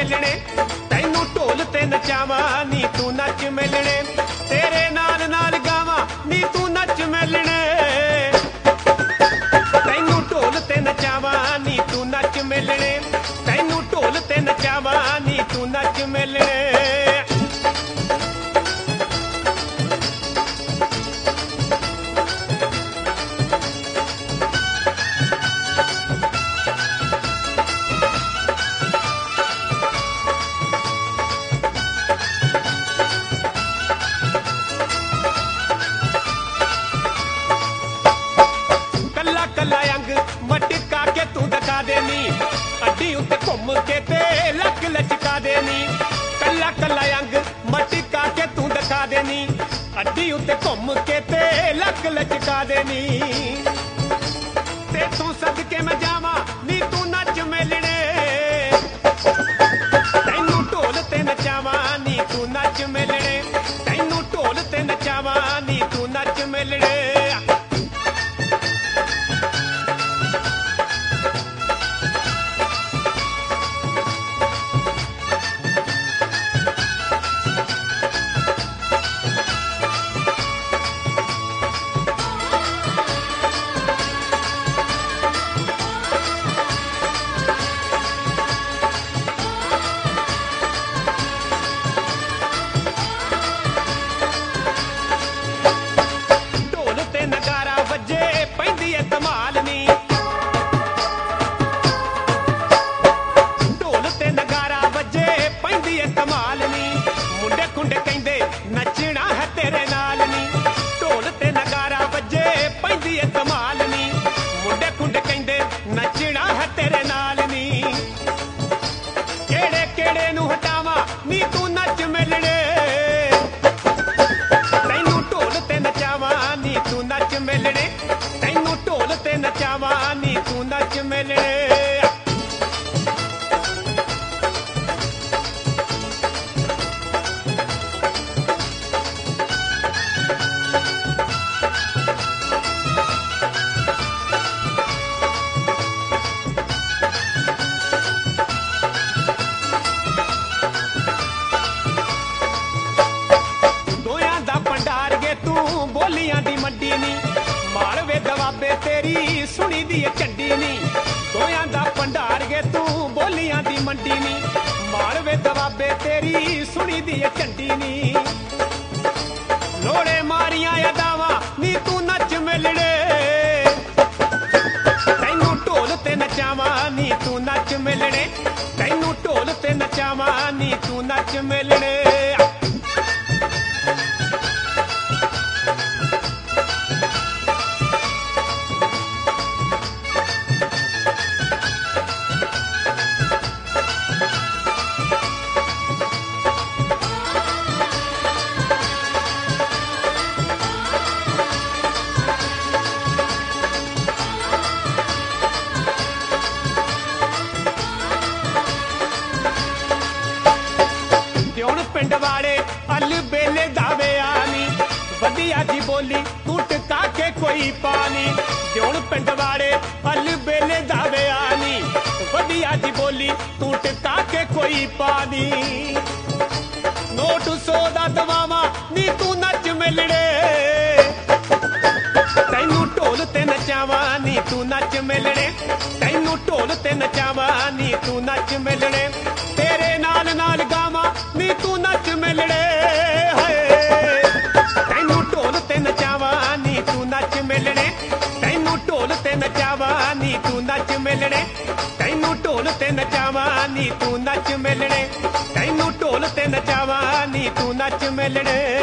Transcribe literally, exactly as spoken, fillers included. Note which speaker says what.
Speaker 1: मिलने तैनू ढोल ते नचावा नी तू नच मिलने तेरे नाल नाल गावा नी तू नच मिलने तैनू ढोल ते नचावा नी तू नच मिलने तैनू ढोल ते नचावा नी तू नच मिलने कला अंग मटका के तू दिखा देनी अड्डी उत्ते घुम के ते लक लचका देनी कला कला अंग मटका के तू दिखा देनी अड्डी उत्ते घुम के ते लक लचका देनी ते तू सदके मैं जावा नी तू नच मिलने तैनू ढोल ते नचावा नी तू नच मिलने तैनू ढोल ते नचावा नी तू नच मिलने तेरी सुनी दी झंडी नी दोयां दा भंडार गे तू बोलियां दी मंडी नी मालवे दबाबे तेरी सुनी दी झंडी नी लोड़े मारियां अदावां नी तू नच मिलने तैनू ढोल ते नचावा नी तू नच मिलने तैनू ढोल ते नचावा नी तू नच मिलने पिंड वाले अल बेले दावे आनी वधिया जी बोली तू टिका के कोई पानी जोन पिंड वाले अल बेले दावे आनी वधिया जी बोली तू टिका के कोई पानी नोट सौ दा दवावा नी तू नच मिलने तैनू ढोल ते नचावा नी तू नच मिलने तैनू ढोल ते नचावा नी तू नच मिलने तेरे नाल नाल गावा नी तू नच मिलने तैनू ढोल ते नचावा नी तू नच मिलने तैनू ढोल ते नचावा नी तू नच मिलने तैनू ढोल ते नचावा नी तू नच मिलने तैनू ढोल ते नचावा नी तू नच मिलने।